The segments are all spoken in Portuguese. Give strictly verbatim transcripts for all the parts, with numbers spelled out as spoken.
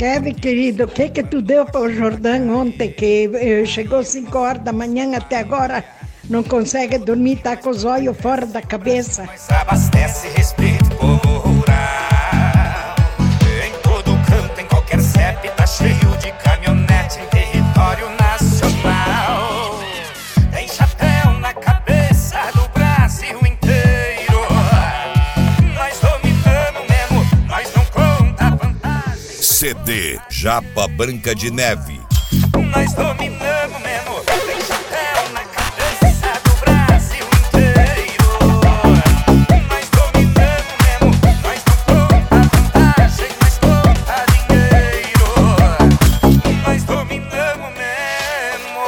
Kevin, querido, o que que tu deu para o Jordão ontem, que eh, chegou cinco horas da manhã até agora, não consegue dormir, tá com os olhos fora da cabeça. Abastece, respeito, povo rural. Em todo canto, em qualquer C E P, tá cheio de caminhonete em território nacional. Tem chapéu na cabeça do Brasil inteiro. Nós dominamos mesmo, nós não conta vantagem. C D Japa Branca de Neve. Nós dominamos mesmo, tem chapéu na cabeça do Brasil inteiro. Nós dominamos mesmo, nós não conta vantagem, nós conta dinheiro. Nós dominamos mesmo.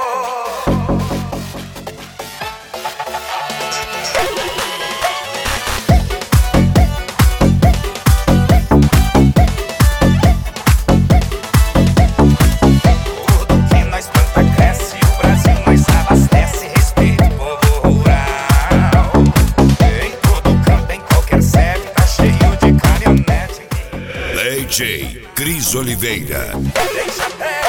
Tudo que nós planta cresce, o Brasil nós abastece, respeito o povo rural. Em todo canto, em qualquer C E P, tá cheio de caminhonete. D J Cris Oliveira. Tem chapéu